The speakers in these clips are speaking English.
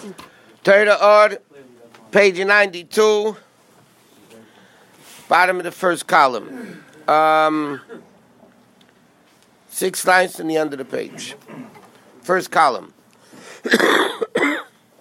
Torah Or, page 92, bottom of the first column. 6 lines in the end of the page. First column. The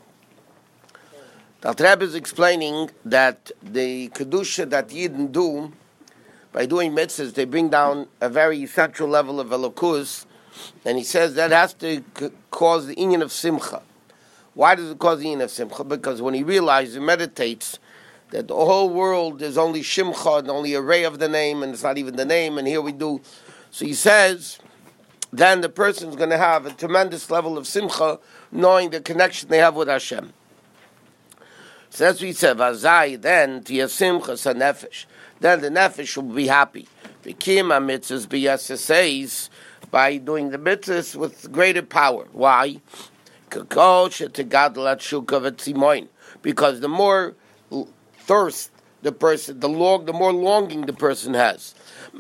Alter Rebbe is explaining that the Kedusha that Yidden do, by doing mitzvahs, they bring down a very essential level of Elokus, and he says that has to cause the inyan of Simcha. Why does it cause the inyan of Simcha? Because when he realizes, he meditates, that the whole world is only Shimcha, and only a ray of the name, and it's not even the name, and here we do. So he says, then the person's going to have a tremendous level of Simcha, knowing the connection they have with Hashem. So that's what he said, Vazai, then, Tia Simcha sa Nefesh. Then the Nefesh will be happy. Vikim ha-mitzvahs b'yasaseis, by doing the mitzvahs with greater power. Why? Because the more thirst the person, the more longing the person has.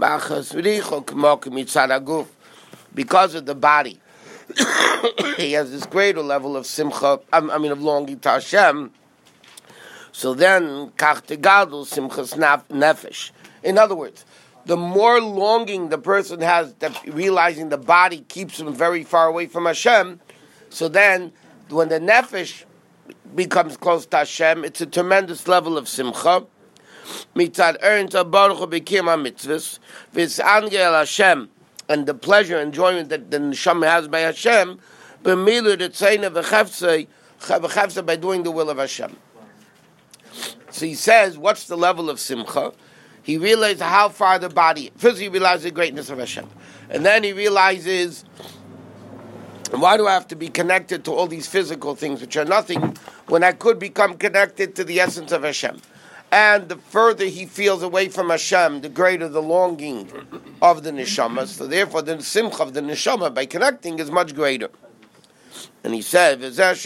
Because of the body, he has this greater level of simcha, of longing to Hashem. So then, kach tegadol simchas nefesh. In other words, the more longing the person has, that realizing the body keeps him very far away from Hashem, so then, when the nefesh becomes close to Hashem, it's a tremendous level of simcha. Mitzad earns a baruch b'kim ha-mitzvahs, v's'angel Hashem, and the pleasure, enjoyment that the neshama has by Hashem, b'milu d'tzayna v'chefzei, by doing the will of Hashem. So he says, what's the level of simcha? He realizes how far the body. First, he realizes the greatness of Hashem, and then he realizes, why do I have to be connected to all these physical things which are nothing when I could become connected to the essence of Hashem? And the further he feels away from Hashem, the greater the longing of the neshama. So therefore, the simcha of the neshama by connecting is much greater. And he said, this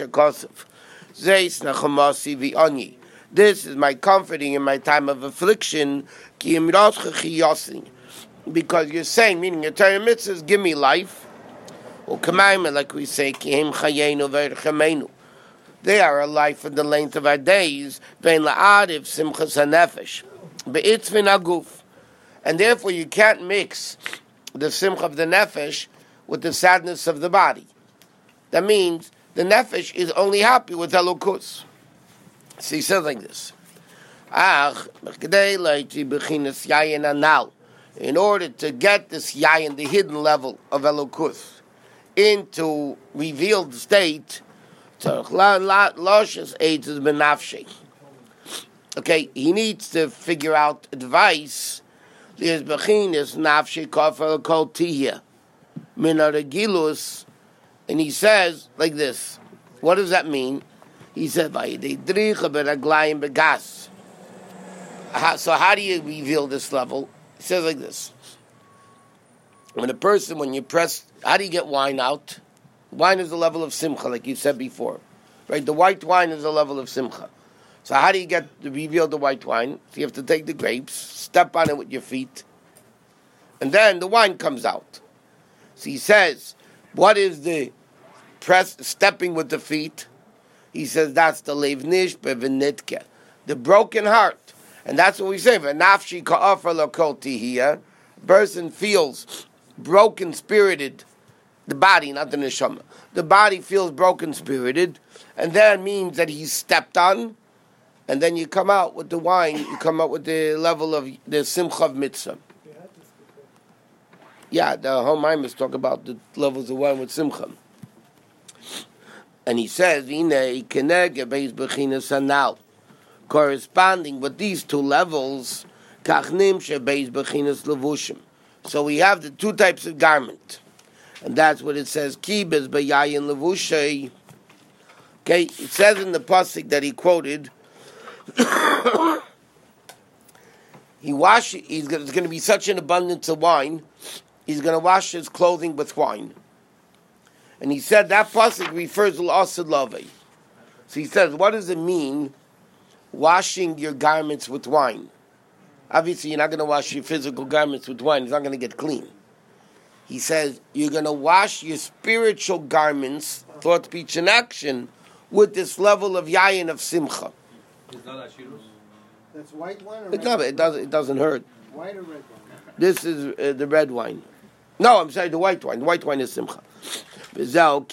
is my comforting in my time of affliction, because you're saying, meaning your Torah mitzvahs, give me life. Like we say, they are a life in the length of our days. And therefore you can't mix the simcha of the nefesh with the sadness of the body. That means the nefesh is only happy with Elokus. So he says like this. In order to get this yayin, the hidden level of Elokus, into revealed state, okay, he needs to figure out advice. There's bechinas nafshe kafel kol tihya min aragilus, and he says like this. What does that mean? He said, begas. So how do you reveal this level? He says like this. When you press, how do you get wine out? Wine is the level of simcha, like you said before. Right? The white wine is the level of simcha. So how do you get to reveal the white wine? So you have to take the grapes, step on it with your feet, and then the wine comes out. So he says, what is the stepping with the feet? He says that's the levnish bevinitke, the broken heart. And that's what we say, v'nafshi ka'afar l'kol tihiyah. Person feels broken-spirited, the body, not the neshama. The body feels broken-spirited, and that means that he's stepped on, and then you come out with the wine, you come out with the level of the simcha of mitzvah. Yeah, the whole Maimis talk about the levels of wine with simcha. And he says, corresponding with these two levels, so we have the two types of garment. And that's what it says, Kibes Bayayin Levushay. Okay, it says in the pasuk that he quoted, there's going to be such an abundance of wine, he's going to wash his clothing with wine. And he said that pasuk refers to Asad Lavei. So he says, what does it mean, washing your garments with wine? Obviously, you're not going to wash your physical garments with wine. It's not going to get clean. He says, you're going to wash your spiritual garments, thought, speech, and action, with this level of yayin of simcha. It's not ashirus. That's white wine or It's red not, wine? it doesn't hurt. White or red wine? This is the red wine. No, I'm sorry, the white wine. The white wine is simcha. He's going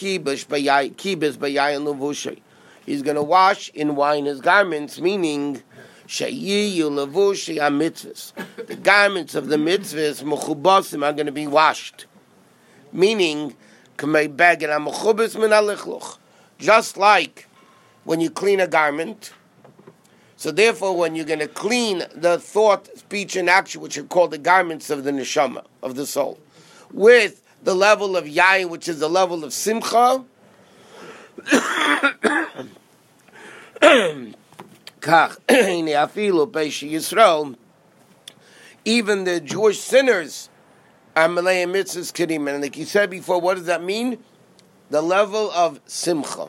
to wash in wine his garments, meaning the garments of the mitzvahs mechubasim are going to be washed. Meaning, just like when you clean a garment. So therefore, when you're going to clean the thought, speech, and action, which are called the garments of the neshama, of the soul, with the level of yayin, which is the level of simcha, even the Jewish sinners are malei mitzvahs kedim. And like you said before, what does that mean? The level of simcha.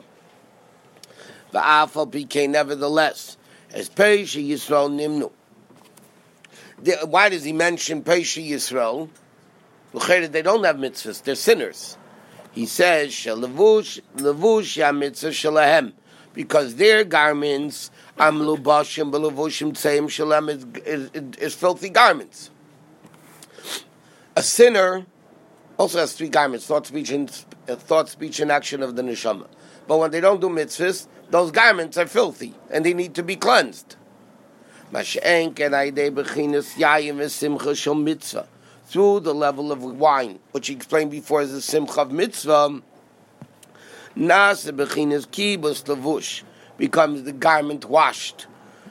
Nevertheless, as Pesha Yisrael Nimnu. Why does he mention Pesha Yisrael? They don't have mitzvahs, they're sinners. He says, Shalavush mitzvah shalahem, because their garments, Amlubashim, Belavushim, Tseim Shalem, is filthy garments. A sinner also has three garments, thought, speech, and action of the neshama. But when they don't do mitzvahs, those garments are filthy, and they need to be cleansed. Through the level of wine, which he explained before as the simcha of mitzvah, becomes the garment washed.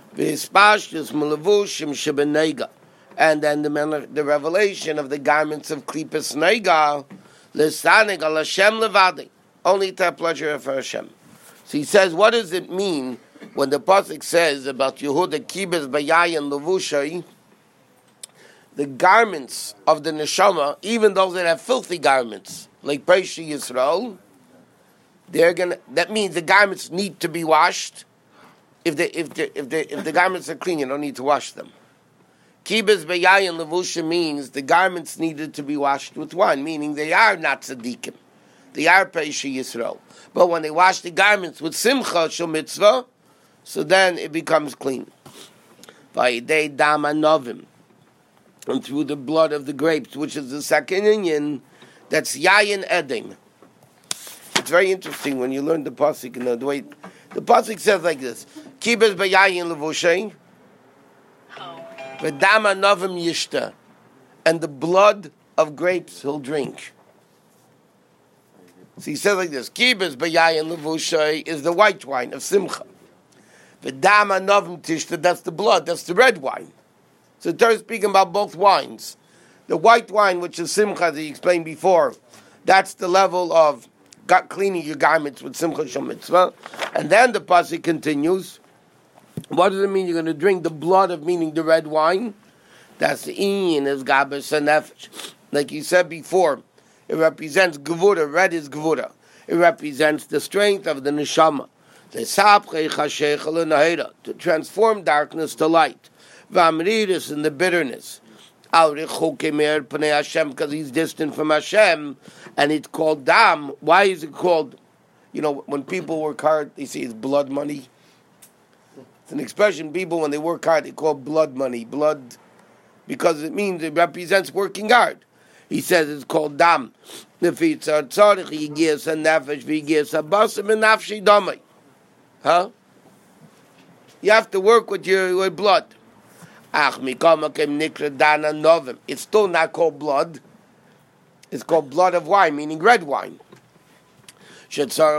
And then the revelation of the garments of klipas nega, only to have pleasure for Hashem. So he says, what does it mean when the pasuk says about Yehuda kibes bayayin levushay? The garments of the neshama, even those that have filthy garments, like Pesha Yisrael, that means the garments need to be washed. If the garments are clean, you don't need to wash them. Kibes bayayin levusha means the garments needed to be washed with wine, meaning they are not tzaddikim. They are Pesha Yisrael. But when they wash the garments with simcha shel mitzvah, so then it becomes clean. Vayidei dam anovim, and through the blood of the grapes, which is the second inyan, that's yayin edim. It's very interesting when you learn the pasuk. The way the pasuk says like this: Kibes bayayin levushay, v'dam anovim yishta, and the blood of grapes he'll drink. So he says like this: Kibes bayayin levushay is the white wine of simcha. V'dam anovim tishta, that's the blood, that's the red wine. So the Torah is speaking about both wines. The white wine, which is simcha, that he explained before, that's the level of cleaning your garments with simcha shel mitzvah. And then the pasuk continues. What does it mean? You're going to drink the blood of, meaning the red wine? That's the inyan is gabes nefesh. Like you said before, it represents gevura. Red is gevura. It represents the strength of the neshama. To transform darkness to light. V'amridus, in the bitterness. Because he's distant from Hashem, and it's called dam. Why is it called? When people work hard, they say it's blood money. It's an expression people, when they work hard, they call blood money. Blood, because it represents working hard. He says it's called dam. Huh? You have to work with your blood. It's still not called blood. It's called blood of wine, meaning red wine. It still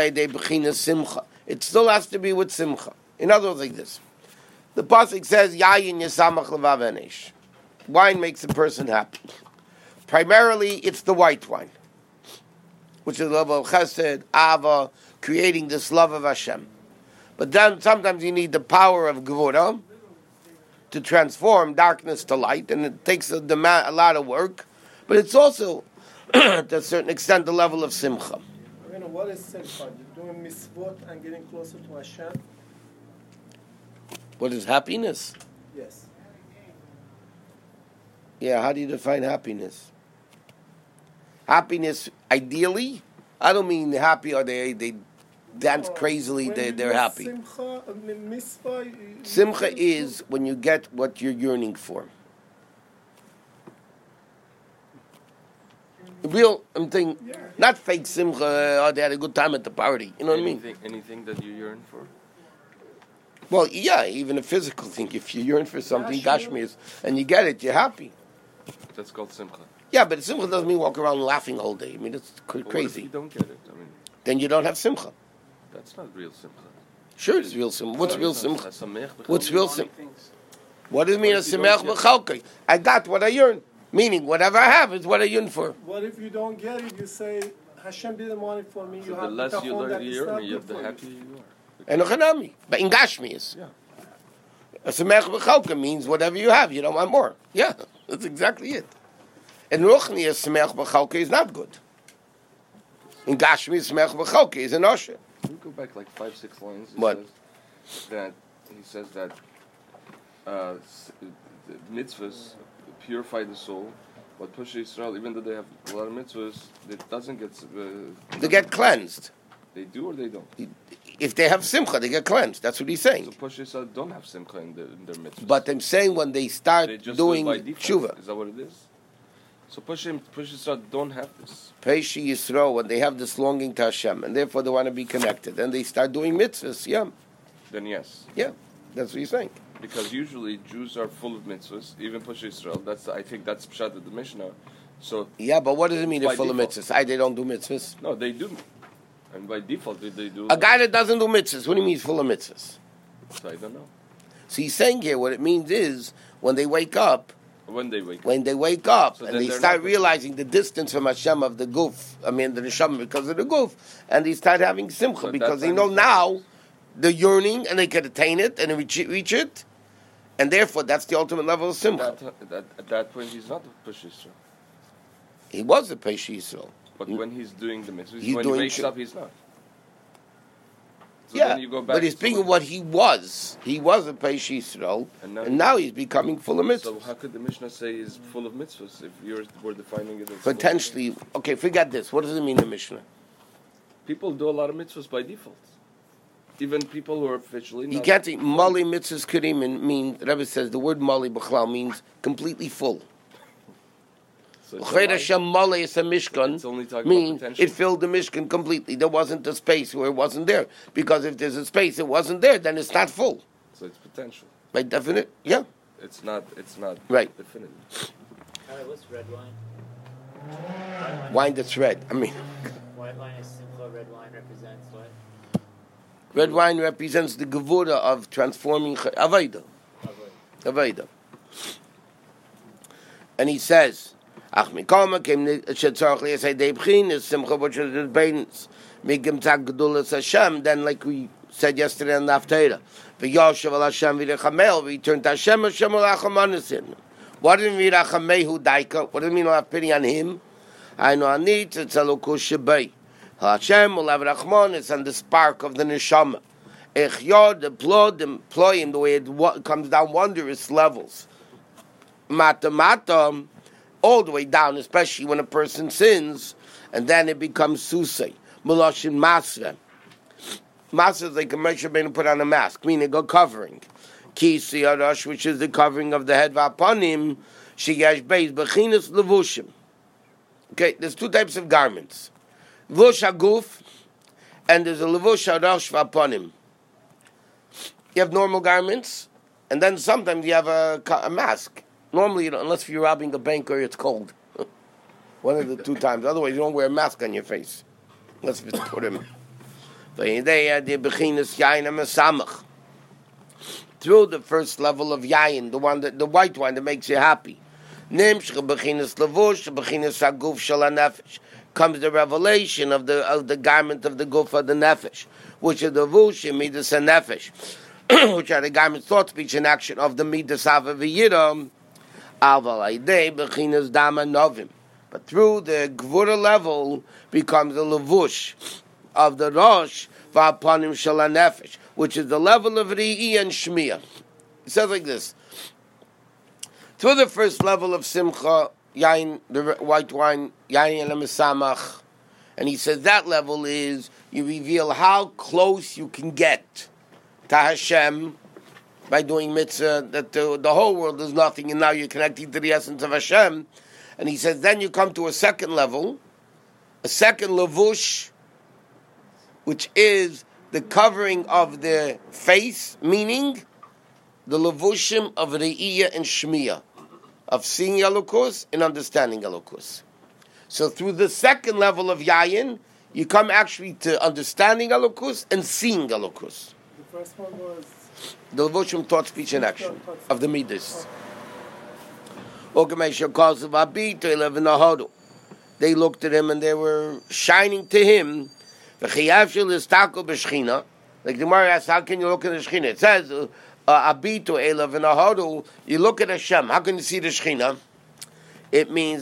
has to be with simcha. In other words, like this. The pasuk says, Yayin Yesamach Levav. Wine makes a person happy. Primarily, it's the white wine, which is the love of chesed, ava, creating this love of Hashem. But then sometimes you need the power of gevura to transform darkness to light, and it takes a lot of work. But it's also, to a certain extent, the level of simcha. What is simcha? You're doing mitzvot and getting closer to Hashem? What is happiness? Yes. Yeah, how do you define happiness? Happiness, ideally, I don't mean happy or they dance crazily, When they're you happy. Simcha, mitzvah, Simcha is when you get what you're yearning for. Real, I'm thinking, not fake simcha, oh, they had a good time at the party. You know what I mean? Anything that you yearn for? Well, yeah, even a physical thing. If you yearn for something, gashmias, and you get it, you're happy. That's called simcha. Yeah, but simcha doesn't mean walk around laughing all day. I mean, it's Well, what if crazy. you don't get it? I mean, Then you don't have simcha. that's not real simcha. Sure, it's real simcha. What's real simcha? That's samech What's b'chol. real simcha? What does it mean a What if you simech don't b'chalkei? I got what I yearn. Meaning, whatever I have is what I yearn for. What if you don't get it? You say, Hashem didn't want it for me. So You the have less you bitachon that it's yearn, not you good have the for you. happier you are. And ochanami. But in gashmias. Yeah. A semech b'chalkei means whatever you have, you don't want more. Yeah, that's exactly it. In ruchni, a semech b'chalkei is not good. In gashmi, a semech b'chalkei is an osher. Can we go back like 5-6 lines? What? He says that the mitzvahs purify the soul, but Push Israel, even though they have a lot of mitzvahs, it doesn't get. They get cleansed. They do or they don't. If they have simcha, they get cleansed. That's what he's So saying. Push Israel don't have simcha in their mitzvahs. But I'm saying when they start They just doing do it by default. tshuva, Is that what it is? So Push Israel don't have this. Peishi Yisro, when they have this longing to Hashem, and therefore they want to be connected, and they start doing mitzvahs, yeah, Then yes. that's what he's saying. Because usually Jews are full of mitzvahs, even Push Israel. I think that's pshat of the Mishnah. So Yeah, but what does it mean they're By full default. of mitzvahs? They don't do mitzvahs. no, they do, and by default they do. A guy that doesn't do mitzvahs, what do you mean he's full of mitzvahs? So I don't know So he's saying here what it means is when they wake up, when they wake. So then and they they're start not- realizing the distance from Hashem of the goof, the neshama because of the goof, and they start having simcha So because that's they know understandable. now the yearning and they can attain it and reach it, and therefore that's the ultimate level of simcha. At that point, he's not a Push Israel. He was a Peishi Yisrael. But when he's doing the mitzvahs, He's when doing he wakes shit. up, he's not. So Yeah, then you go back but he's to speaking of what he was. He was a Peishi Yisrael, and now he's becoming full of So mitzvahs. how could the Mishnah say he's full of mitzvahs if we're defining it as Potentially, okay, forget this. What does it mean, the Mishnah? People do a lot of mitzvahs by default. Even people who are officially You not. can't think Mali mitzvahs Kerim mean. The Rebbe says the word Mali B'chlal means completely full. So it's a Chayr lie. Hashem Mali is a Mishkan. It's only talking Mean about potential. it filled the Mishkan completely. There wasn't a space where it wasn't there. Because if there's a space it wasn't there, then it's not full. So it's potential. By definite, yeah. It's not Right. definitive. What's red wine? Wine that's red. I mean, White wine is simcha, red wine represents what? red wine represents the gevura of transforming Aveda. Aveda. And he says, Ach mikama came shetzarch liyasei deibchin is simcha which is the beins migim tzak gedulas Hashem. Then, like we said yesterday on the Haftarah, v'yoshev al Hashem v'rachamel, we turn to Hashem, Hashem will rachamanesin. What does it mean rachamehu daika? What does it mean to have pity on him? I know I need to tell Shebei. Hashem will have rachmanis and the spark of the neshama. Echyod deploy him the way it comes down wondrous levels. Mata, all the way down, especially when a person sins, and then it becomes susay. Maloshin masra. Masra is like a Moshe Rabbeinu put on a mask, meaning a covering. Kisi arash, which is the covering of the head vapanim, shigash beis bechinas levushim. Okay, there's two types of garments. Levush haguf, and there's a levush arash vapanim. You have normal garments, and then sometimes you have a mask. Normally, unless you're robbing a bank or it's cold. One of the two times. Otherwise, you don't wear a mask on your face. Unless it's put him. Through the first level of yayin, the white wine that makes you happy, comes the revelation of the garment of the guf of the nefesh, which are the vushim midas and nefesh, which are the garments, thought, speech, and action of the midas hava v'yiram. But through the gvura level becomes the levush of the rosh v'apanim shel nefesh, which is the level of ri'i and shmiya. It says like this: through the first level of simcha, yain, the white wine, yain and mesamach, And he says that level is you reveal how close you can get to Hashem by doing mitzvah, that the whole world is nothing, and now you're connecting to the essence of Hashem. And he says then you come to a second level, a second levush, which is the covering of the face, meaning the levushim of Re'iyah and Shmiyah, of seeing Elokus and understanding Elokus. So through the second level of Yayin, you come actually to understanding Elokus and seeing Elokus. The first one was The levushim, thought, speech, and action of the Midas. They looked at him and they were shining to him. Like the Gemara asks, how can you look at the Shechina? It says, Abitu Elav in Ahodu, you look at Hashem. How can you see the Shechina? It means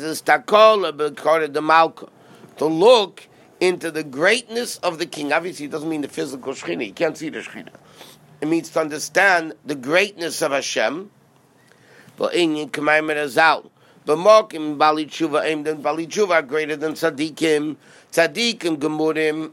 to look into the greatness of the king. Obviously, it doesn't mean the physical Shechina. You can't see the Shechina. It means to understand the greatness of Hashem. But Mokim Bali Tshuva aimed than Bali Tshuva are greater than Tzadikim. Tzadikim Gemurim.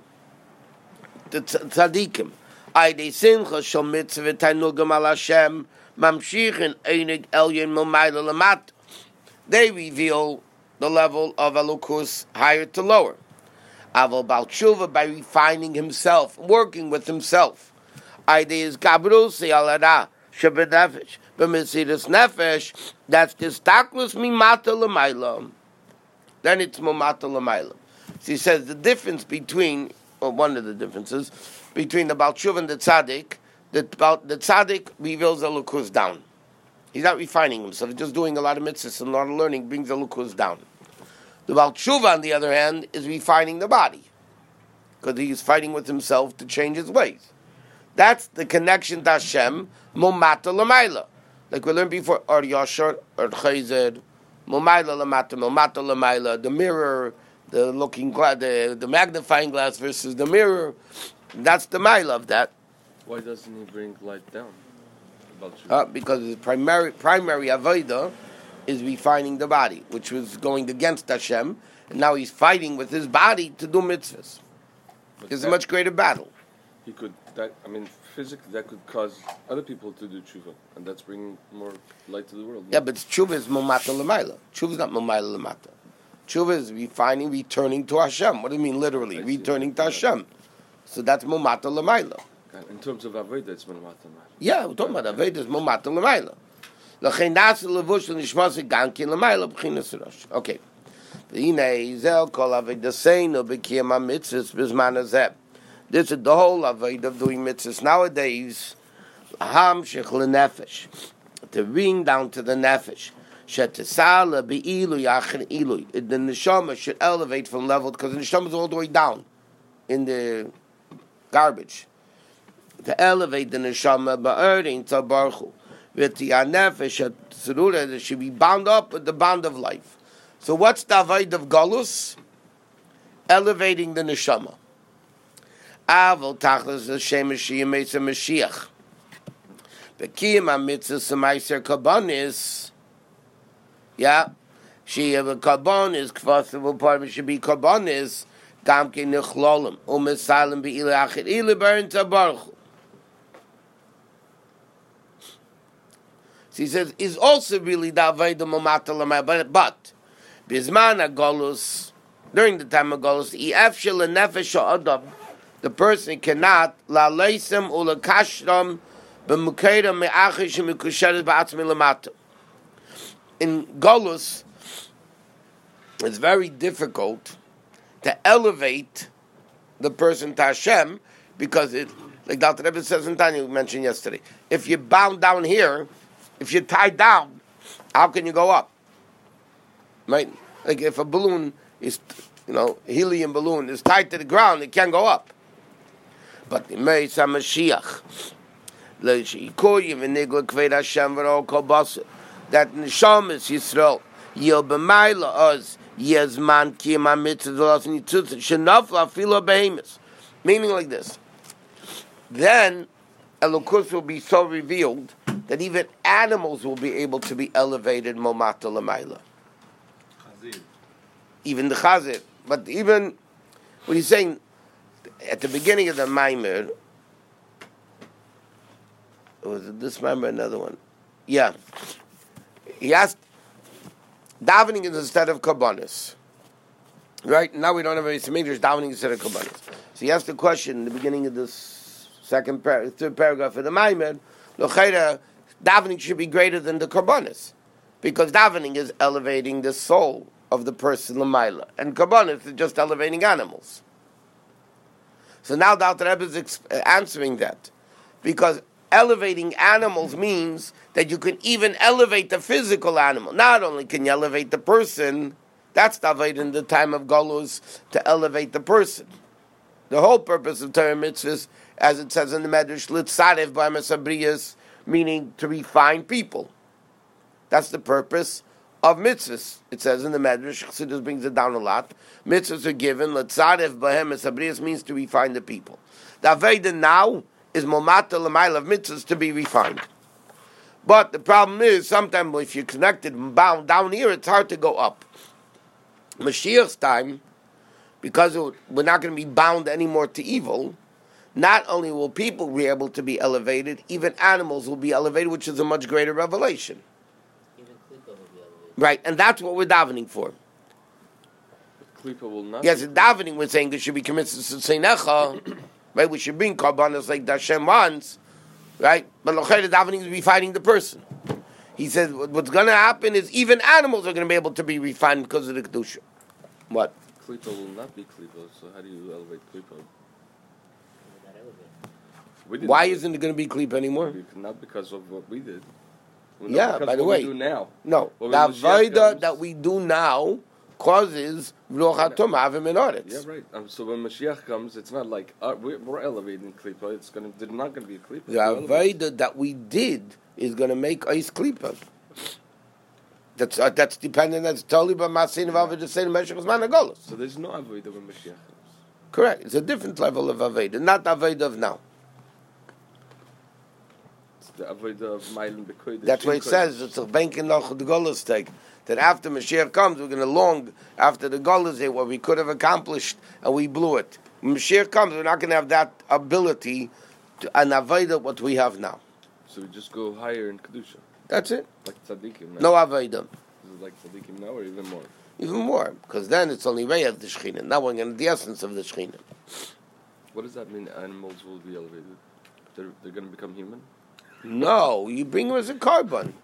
The Tzadikim. Aydei Simcha Shal Mitzvah Tainugam Al Hashem Mamshichin Einig Elyon Momayla Lamat. They reveal the level of Elokus higher to lower. Aval Bal Tshuva by refining himself, working with himself. Aydei is Gabrul Seyalara Shabbat Nefesh. But Mesiras Nefesh, that's the staklus mimata l'mayla. Then it's mimata l'mayla. So he says the difference between, or one of the differences, between the Baal Tshuva and the Tzaddik, the Tzaddik reveals Elokus down. He's not refining himself, he's just doing a lot of mitzvahs and a lot of learning, brings Elokus down. The Baal Tshuva, on the other hand, is refining the body, because he is fighting with himself to change his ways. That's the connection to Hashem, mimata l'mayla. Like we learned before, or Yashar, or Chayzed, Momayla Lamata, Momata Lamayla, the mirror, the looking glass, the magnifying glass versus the mirror. That's the Mayla of that. Why doesn't he bring light down? Because his primary Avodah is refining the body, which was going against Hashem, and now he's fighting with his body to do mitzvahs. It's a much greater battle. He could, physically, that could cause other people to do tshuva, and that's bringing more light to the world. Yeah, but tshuva is momata l'mayla. Tshuva is not momayla l'mata. Tshuva is returning to Hashem. What do you mean literally? Returning to Hashem. So that's momata l'mayla. In terms of Avodah, it's momata l'mayla. Yeah, we're talking about Avodah, it's momata l'mayla. L'chein nasa levush l'nishmasa gankin l'mayla b'chinas rosh. Okay. V'hinei zel kol Avodaseinu b'kiyam ha'mitzvahs b'zman hazeh. This is the whole avodah of doing mitzvahs nowadays. Hamshich lenefesh, to bring down to the nefesh. Shetisala be'ilu yachin ilu. The neshama should elevate from level, because the neshama is all the way down in the garbage. To elevate the neshama ba'erin tabarchu. With the nefesh tzurura, that should be bound up with the bond of life. So what's the avodah of galus? Elevating the neshama. Aval tachlis l'shem Mashiach meisa Mashiach. Bekiyam ha'mitzvah s'maiser karbonis. Yeah, sheyeh karbonis kvasav part should be karbonis. Gam ke nichlolim u'mesalim be'ilu achid ilu b'erin tabaruch. So he says is also really the avodah momata l'mayla, but bizman ha'golus, during the time of golus, i'efshel l'nefesh ha'adam. The person cannot la leisem ula kashram b'mukeda me'achish me'kusheres ba'atzmi lamata. In Golus, it's very difficult to elevate the person to Hashem, because it, like Dr. Rebbe says in Tanya, we mentioned yesterday, if you're bound down here, if you're tied down, how can you go up? Right? Like if a balloon is, helium balloon is tied to the ground, it can't go up. But the Meis HaMashiach, that Neshama is Yisrael, Yil B'mayla Oz, Yezman Kiyam HaMitzvah Shenafla Afilo Behemoth. Meaning like this. Then Elokus will be so revealed that even animals will be able to be elevated Momata L'mayla. Even the Chazir. But even What he's saying at the beginning of the Maimer, was it this Maimer or another one? Yeah. He asked, davening is instead of Kabbanis. Right? Now we don't have a English davening instead of Kabbanis. So he asked the question in the beginning of this third paragraph of the Maimer, L'cheira, davening should be greater than the Kabbanis. Because davening is elevating the soul of the person L'maila. And Kabbanis is just elevating animals. So now the Alter Rebbe is answering that. Because elevating animals means that you can even elevate the physical animal. Not only can you elevate the person, that's the avodah in the time of Golus, to elevate the person. The whole purpose of Torah mitzvahs, as it says in the Medrash, litzarev b'amas habriyos, meaning to refine people. That's the purpose of mitzvahs. It says in the Medrash, Chassidus brings it down a lot. Mitzvahs are given, litzarev b'amas habriyos means to refine the people. The avodah now is momata l'mayla of mitzvahs to be refined. But the problem is, sometimes if you're connected and bound down here, it's hard to go up. Mashiach's time, because we're not going to be bound anymore to evil, not only will people be able to be elevated, even animals will be elevated, which is a much greater revelation. Even Klippa will be elevated. Right, and that's what we're davening for. Klippa will not. Yes, in davening we're saying there should be committed to Seinecha, right? We should bring karbanos like Hashem wants, right? But l'chayr davening is refining the person. He says what's going to happen is even animals are going to be able to be refined because of the kedusha. What? Klippa will not be Klippa, so how do you elevate Klippa? Why isn't it going to be klip anymore? Not because of what we did. Yeah, by the way. We do now. No, the avodah that we do now causes ruach hatum avim in aretz. Yeah, right. So when Mashiach comes, it's not like we're elevating klippa. They're not going to be a klippa. The avodah that we did is going to make ice klippa. That's dependent. That's totally by masin of avodah saying Meshachas Managolos. So there's no avodah when Mashiach comes. Correct. It's a different level of avodah, not the avodah of now. The avodah of Mailim Bekodesh. That's what it says. It's a banking noch the Golos take. That after Mashiach comes, we're going to long after the Golos day what we could have accomplished and we blew it. When Mashiach comes, we're not going to have that ability to an avodah what we have now. So we just go higher in kedusha. That's it. Like tzaddikim now. No avodah. Is it like tzaddikim now or even more? Even more, because then it's only way of the Shekhinah. Now we're going to the essence of the Shekhinah. What does that mean? Animals will be elevated. They're going to become human. No, you bring them as a carbon.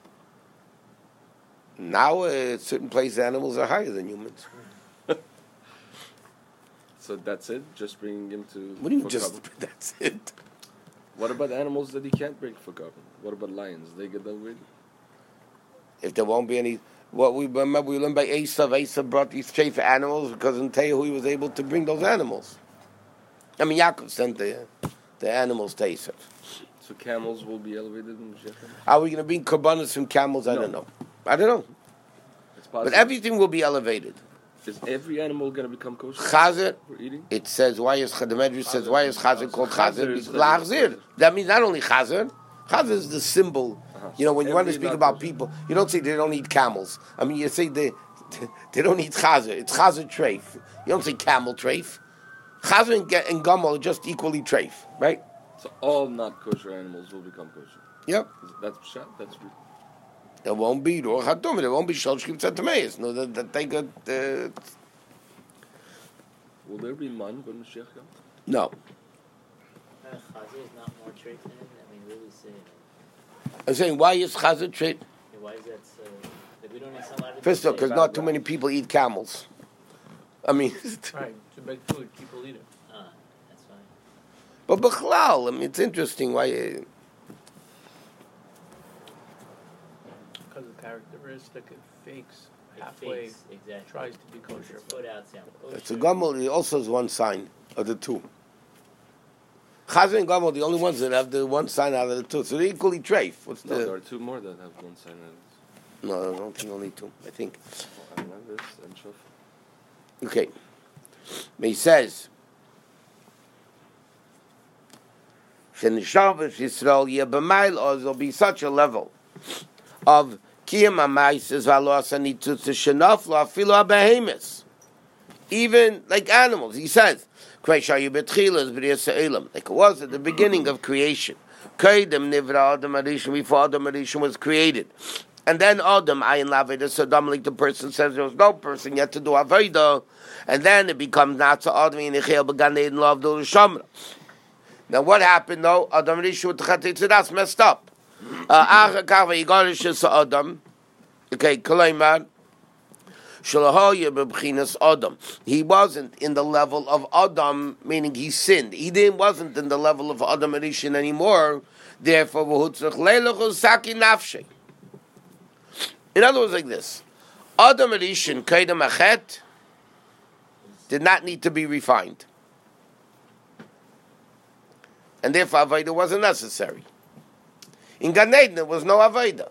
Now, certain places, animals are higher than humans. So that's it? Just bringing him to... What do you for just... carbon? That's it. What about animals that he can't bring for carbon? What about lions? They get elevated? If there won't be any... What we remember, we learned by Esav. Esav brought these for animals because in Tehu he was able to bring those animals. I mean, Yaakov sent the animals to Esav. So camels will be elevated in Mashiach? Are we going to bring korbanos from camels? I don't know. I don't know. It's possible. But everything will be elevated. Is every animal going to become kosher? Chazer, for eating? it says, why is the Medrash says, why is Chazer called Chazer? Chazer is Lachzir. That means not only Chazer. Chazer is the symbol. You know, when you want to speak about people, you don't say they don't eat camels. I mean, you say they don't eat Chazer. It's Chazer treif. You don't say camel treif. Chazer and Gomel are just equally treif, right? So all not kosher animals will become kosher. Yep. That's pshat. That's true. There won't be Ruach HaTum. There won't be Shalosh Kibbutz HaTameis. No, that they got... Will there be man when Mashiach comes? No. Chazer is not more trait than it. I mean, really say. I'm saying, why is Chazer treif? Why is that so? Like, we don't need some other. First of all, because not too many people eat camels. I mean... Right, to make food, people eat it. That's fine. But B'chlal, I mean, it's interesting why... Because the characteristic it fakes It halfway, fakes, exactly. tries to be kosher. It's foot out sound. It's a Gomel, it also has one sign of the two. Chazer and Gomel, the only ones that have the one sign out of the two. So they're equally treif. What's No, the... there are two more that have one sign. No, I don't think only two. I think. I don't know this and Shofar. Okay. But he says, Shenishav Yisrael Yebamayl Oz will be such a level of Kiyam Amaises Valos Anitzutz Shenafla Filo Abahemis. even like animals. He says, like it was at the beginning of creation. Before Adam Arishon was created. And then Adam, Ayin Laveda Sodom, like the person says, there was no person yet to do Aveda. And then it becomes not so Adam in Echel Began Eden Love do Shamra. Now what happened though? Adam Arishon with the Chatitzidas messed up. Adam, okay, Kalaimad. Adam. He wasn't in the level of Adam, meaning he sinned. Wasn't in the level of Adam Arishon anymore. Therefore, in other words, like this: Adam Arishon Kaidam Achet did not need to be refined, and therefore Aveda wasn't necessary. In Gan Eden, there was no Aveda.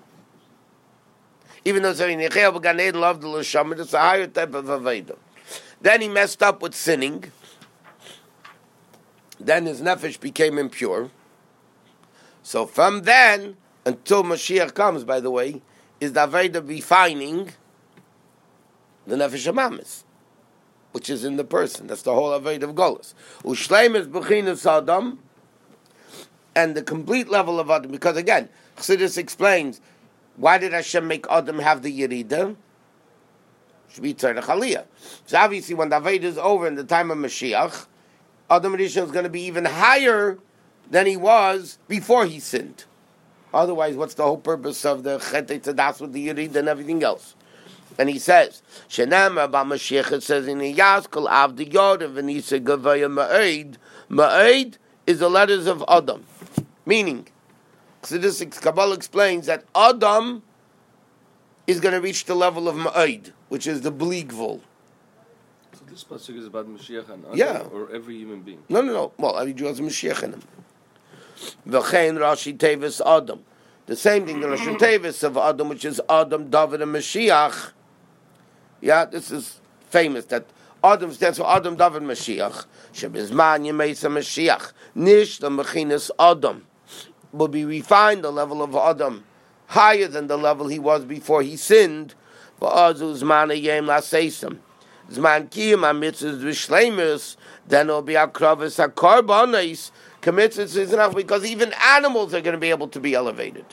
Even though in Yechel Gan Eden loved the Lashamet, it's a higher type of Aveda. Then he messed up with sinning. Then his nefesh became impure. So from then until Mashiach comes, by the way, is the Aveda refining the nefesh amamis, which is in the person. That's the whole Aveda of Golus. Ushleim is Bechinas Adam, and the complete level of Adam. Because again, Chassidus explains, why did Hashem make Adam have the Yerida? Should be Tzarech Aliyah. So obviously when the Aveda is over in the time of Mashiach, Adam Rishon is going to be even higher than he was before he sinned. Otherwise, what's the whole purpose of the Chetei Tzadas with the Yerida and everything else? And he says, Shenam about Mashiach, it says in Iyaz, Kol Avdi Yodav, V'nisa Gavaya Ma'ed. Ma'ed is the letters of Adam. Meaning, so this Kabbalah explains that Adam is going to reach the level of Ma'id, which is the Bligvul. So this pasuk is about Mashiach and Adam, yeah, or every human being? No. Well, every Jew has a Mashiach in him. V'chein Rashi Tevis Adam. The same thing, the Rashi Tevis of Adam, which is Adam, David, and Mashiach. Yeah, this is famous, that Adam stands for Adam, David, Mashiach. Shebizman Yemeisa Mashiach. Nish the Mechinas Adam. Will be refined the level of Adam higher than the level he was before he sinned. For Azu Zman Yem Laseisam. Zman Kiyam Amitzvahs V'Shleimus. Then it'll be Akravis HaKarbanis. Commits enough because even animals are going to be able to be elevated.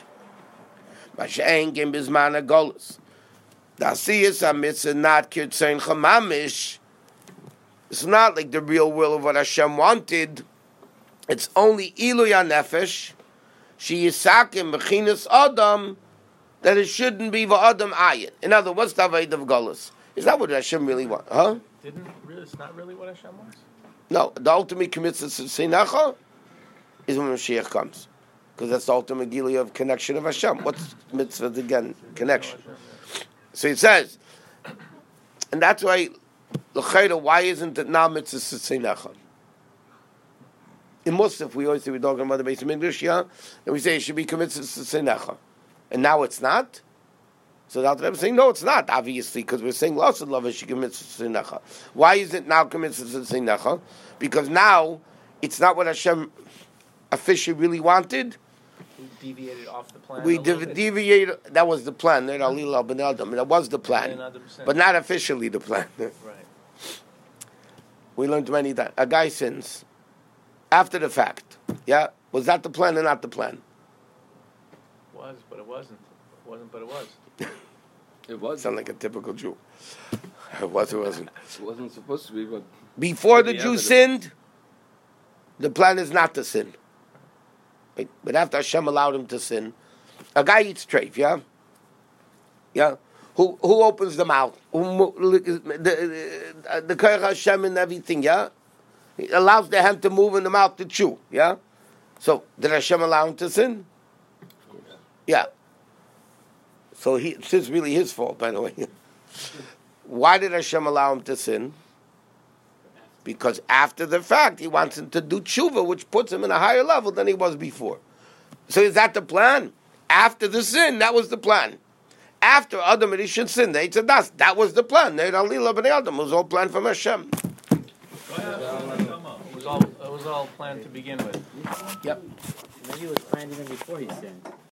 Mashein Gim Bizman HaGolus. Dasiyas HaMitzvah not Kirtzein Chamamish. It's not like the real will of what Hashem wanted. It's only Ilui HaNefesh. She is sakim mechinas Adam, that it shouldn't be v'Adam ayin. In other words, what's the Aved of Golus? Is that what Hashem really wants? Huh? It's not really what Hashem wants? No, the ultimate mitzvah Sinacha is when Mashiach comes. Because that's the ultimate gili of connection of Hashem. What's mitzvah again? Connection. So it says, and that's why, why isn't it now mitzvah Sinacha? In Musaf, we always say we're talking about the base of English, yeah? And we say it should be committed to Senecha. And now it's not? So the Alter Rebbe is saying, no, it's not, obviously, because we're saying lots of love she commits to Senecha. Why is it now committed to Senecha? Because now it's not what Hashem officially really wanted. We deviated off the plan. We deviated, that was the plan. That was the plan. But not officially the plan. Right. We learned many times. A guy sins. After the fact, yeah? Was that the plan or not the plan? Was, but it wasn't. It wasn't, but it was. It was. Sound like a typical Jew. It was, it wasn't. It wasn't supposed to be, but... Before the Jew sinned, the plan is not to sin. Right? But after Hashem allowed him to sin, a guy eats treif, yeah? Yeah? Who opens the mouth? The Koyach Hashem and everything, yeah? He allows the hand to move and the mouth to chew, yeah? So, did Hashem allow him to sin? Yeah. So it's really his fault, by the way. Why did Hashem allow him to sin? Because after the fact, he wants him to do tshuva, which puts him in a higher level than he was before. So is that the plan? After the sin, that was the plan. After Adam Rishon sinned, that was the plan. It was all planned from Hashem. It was all planned to begin with. Yep. Maybe it was planned even before he sinned.